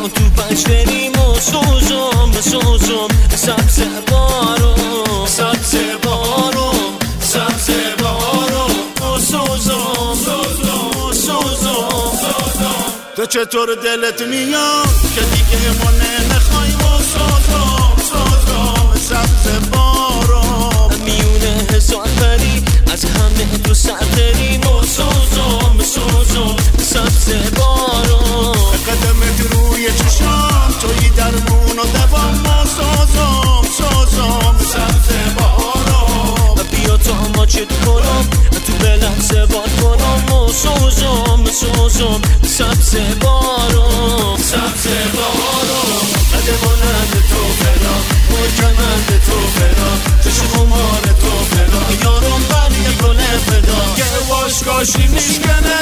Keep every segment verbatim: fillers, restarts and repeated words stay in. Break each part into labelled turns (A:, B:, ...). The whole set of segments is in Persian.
A: تو پنج بریم و سوزم سوزم سبز بارم سبز بارم سبز بارم و سوزم سوزم سوزم تو چطور دلت میاد که دیگه ما نمیخوای و سوزم سوزم سبز بارم میونه هزار پری از همه تو سر بریم و سوزم سوزم سبز بارم قدمت روی چشام توی درمون و دوام و سوزم سوزم سبز بارم بیا تا ما چت کنم تو بلم سوار کنم و سوزم سوزم سبز بارم سبز بارم قدمانند تو فدا مرکمند تو فدا چشم خمار تو فدا یارم برگ گل فدا که واش کاشی میشکنه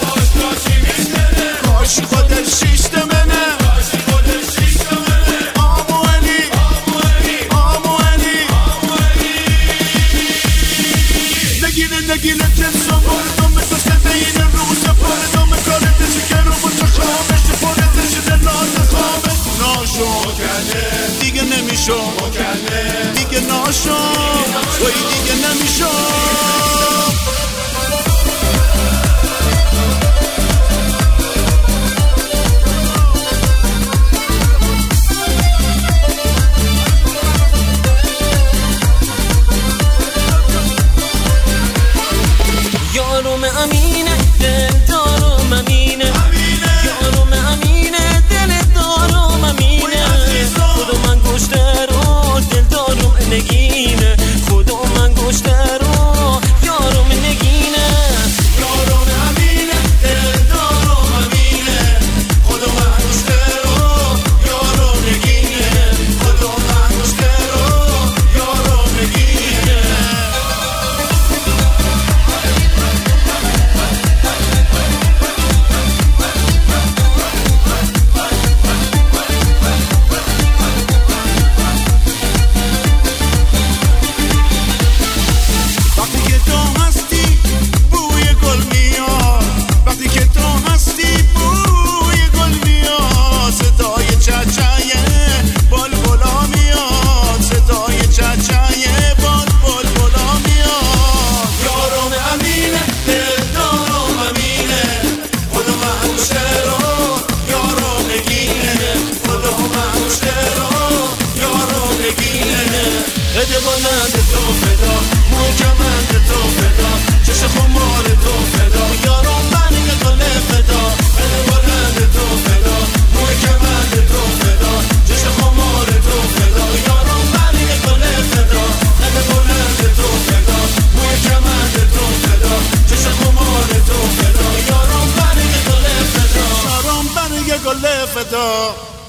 A: کاشی خودش شیشت منه آمو علی آمو علی نگیره نگیره جنسا بردم مثل سبین روز پردم کارتش کرو با چخامش پردش دلات خوابش ناشو دیگه نمیشو دیگه ناشو وی دیگه نمیشو یارم امینه دل دارم امینه یارم امینه دل دارم امینه خدا من گشته رو دل دارم نگینه خدا من گشته رو یارم نگینه یارم امینه دل دارم امینه خدا من گشته رو یارم نگینه خدا من گشته رو یارم نگینه قدمانند تو فدا محکمند تو فدا چشم خمار تو فدا یارم برگ گل فدا قدمانند تو فدا محکمند تو فدا چشم خمار تو فدا یارم برگ گل فدا قدمانند تو فدا محکمند تو فدا چشم خمار تو فدا یارم برگ گل فدا یارم برگ گل فدا